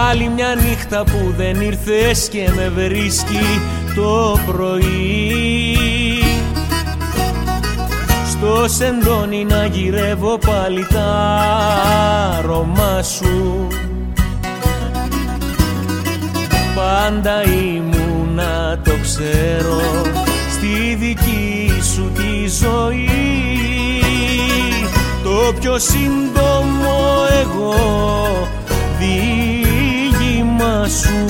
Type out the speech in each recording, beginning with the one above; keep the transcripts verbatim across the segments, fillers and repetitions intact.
Άλλη μια νύχτα που δεν ήρθες και με βρίσκει το πρωί στο σεντόνι να γυρεύω πάλι τα αρώμα σου. Πάντα ήμουνα, το ξέρω, στη δική σου τη ζωή το πιο σύντομο εγώ διήγημα σου.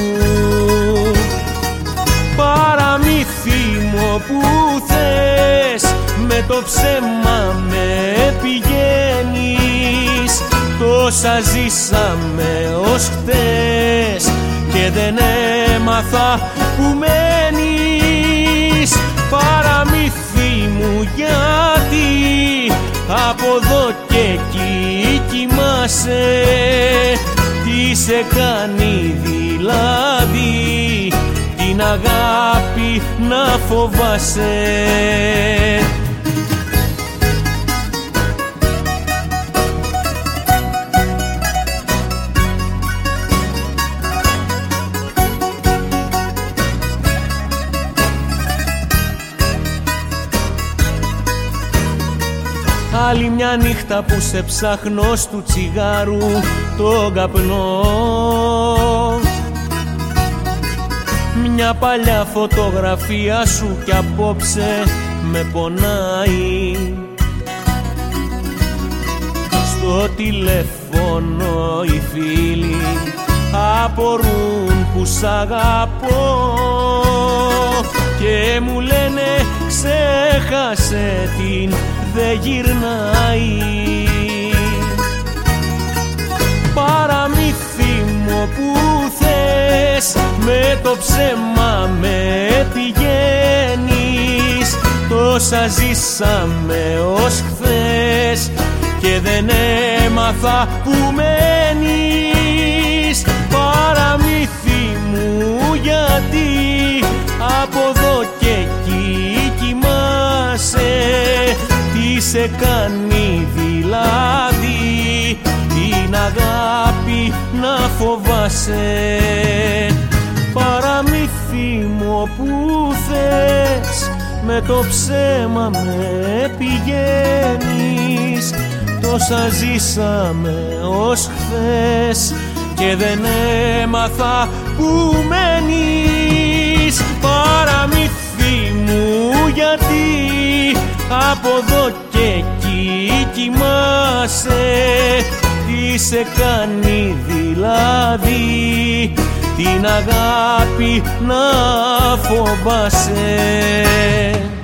Παραμύθι μου που θες, με το ψέμα με πηγαίνεις. Τόσα ζήσαμε ως χτες και δεν έμαθα που μένεις. Παραμύθι μου γιατί από εδώ και εκεί κοιμάσαι. Τι σε κάνει δηλαδή την αγάπη να φοβάσαι. Άλλη μια νύχτα που σε ψάχνω στου τσιγάρου τον καπνό. Μια παλιά φωτογραφία σου κι απόψε με πονάει. Στο τηλέφωνο οι φίλοι απορούν που σ' αγαπώ και μου λένε ξέχασε την, δε γυρνάει. Παραμύθι μου που θες, με το ψέμα με πηγαίνεις. Τόσα ζήσαμε ως χθες και δεν έμαθα που μένεις. Παραμύθι μου γιατί από εδώ και εκεί κοιμάσαι. Τι σε κάνει δηλαδή την αγάπη να φοβάσαι. Παραμύθι μου που θες, με το ψέμα με πηγαίνεις. Τόσα ζήσαμε ως χθες και δεν έμαθα που μένεις. Παραμύθι μου γιατί από εδώ και εκεί κοιμάσαι. Τι σε κάνει δηλαδή την αγάπη να φοβάσαι.